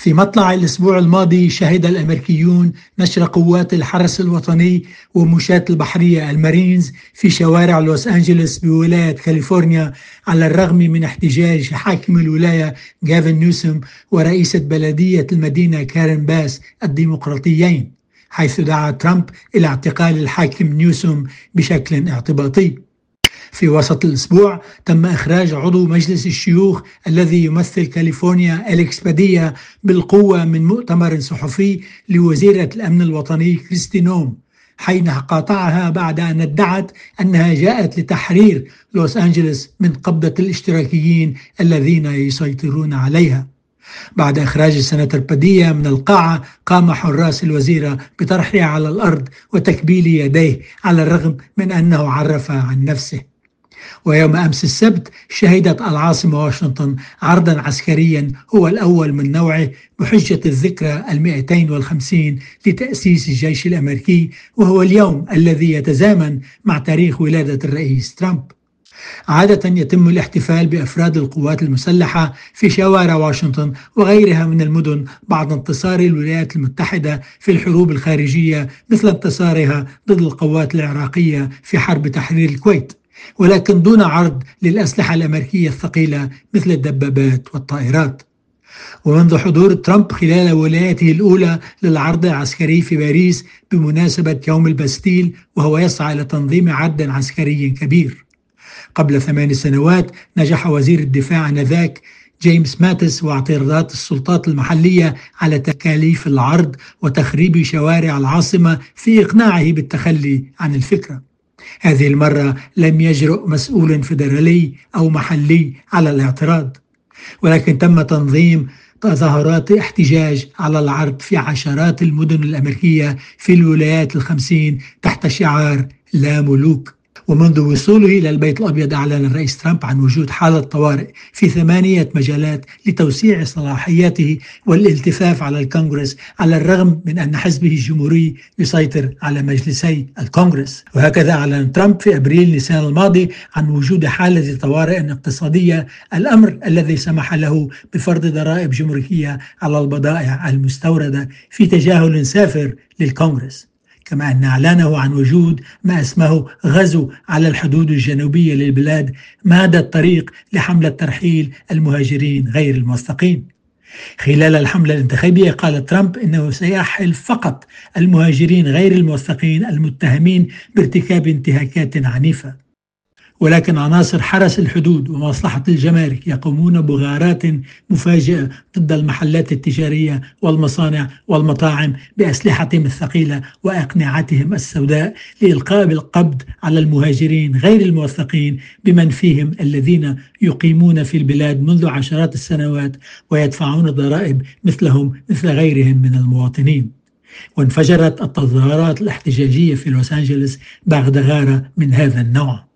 في مطلع الأسبوع الماضي شهد الأمريكيون نشر قوات الحرس الوطني ومشاة البحرية المارينز في شوارع لوس أنجلوس بولاية كاليفورنيا، على الرغم من احتجاج حاكم الولاية غافن نيوسوم ورئيسة بلدية المدينة كارين باس الديمقراطيين، حيث دعا ترامب إلى اعتقال الحاكم نيوسوم بشكل اعتباطي. في وسط الأسبوع تم إخراج عضو مجلس الشيوخ الذي يمثل كاليفورنيا أليكس باديا بالقوة من مؤتمر صحفي لوزيرة الأمن الوطني كريستي نوم، حين قاطعها بعد أن ادعت أنها جاءت لتحرير لوس أنجلوس من قبضة الاشتراكيين الذين يسيطرون عليها. بعد إخراج السناتور باديا من القاعة، قام حراس الوزيرة بطرحه على الأرض وتكبيل يديه على الرغم من أنه عرف عن نفسه. ويوم أمس السبت شهدت العاصمة واشنطن عرضا عسكريا هو الأول من نوعه بحجة الذكرى 250 لتأسيس الجيش الأمريكي، وهو اليوم الذي يتزامن مع تاريخ ولادة الرئيس ترامب. عادة يتم الاحتفال بأفراد القوات المسلحة في شوارع واشنطن وغيرها من المدن بعد انتصار الولايات المتحدة في الحروب الخارجية، مثل انتصارها ضد القوات العراقية في حرب تحرير الكويت، ولكن دون عرض للأسلحة الأمريكية الثقيلة مثل الدبابات والطائرات. ومنذ حضور ترامب خلال ولايته الأولى للعرض العسكري في باريس بمناسبة يوم الباستيل، وهو يسعى إلى تنظيم عرض عسكري كبير. قبل 8 سنوات نجح وزير الدفاع آنذاك جيمس ماتيس واعتراضات السلطات المحلية على تكاليف العرض وتخريب شوارع العاصمة في إقناعه بالتخلي عن الفكرة. هذه المرة لم يجرؤ مسؤول فيدرالي أو محلي على الاعتراض، ولكن تم تنظيم تظاهرات احتجاج على العرض في عشرات المدن الأمريكية في الولايات 50 تحت شعار لا ملوك. ومنذ وصوله إلى البيت الأبيض أعلن الرئيس ترامب عن وجود حالة طوارئ في 8 مجالات لتوسيع صلاحياته والالتفاف على الكونغرس، على الرغم من أن حزبه الجمهوري يسيطر على مجلسي الكونغرس. وهكذا أعلن ترامب في أبريل نيسان الماضي عن وجود حالة طوارئ اقتصادية، الأمر الذي سمح له بفرض ضرائب جمركية على البضائع المستوردة في تجاهل سافر للكونغرس، كما أن إعلانه عن وجود ما اسمه غزو على الحدود الجنوبية للبلاد مهد الطريق لحملة ترحيل المهاجرين غير الموثقين. خلال الحملة الانتخابية قال ترامب إنه سيحل فقط المهاجرين غير الموثقين المتهمين بارتكاب انتهاكات عنيفة، ولكن عناصر حرس الحدود ومصلحة الجمارك يقومون بغارات مفاجئة ضد المحلات التجارية والمصانع والمطاعم بأسلحتهم الثقيلة وأقنعتهم السوداء لإلقاء بالقبض على المهاجرين غير الموثقين، بمن فيهم الذين يقيمون في البلاد منذ عشرات السنوات ويدفعون ضرائب مثلهم مثل غيرهم من المواطنين. وانفجرت التظاهرات الاحتجاجية في لوس أنجلوس بعد غارة من هذا النوع.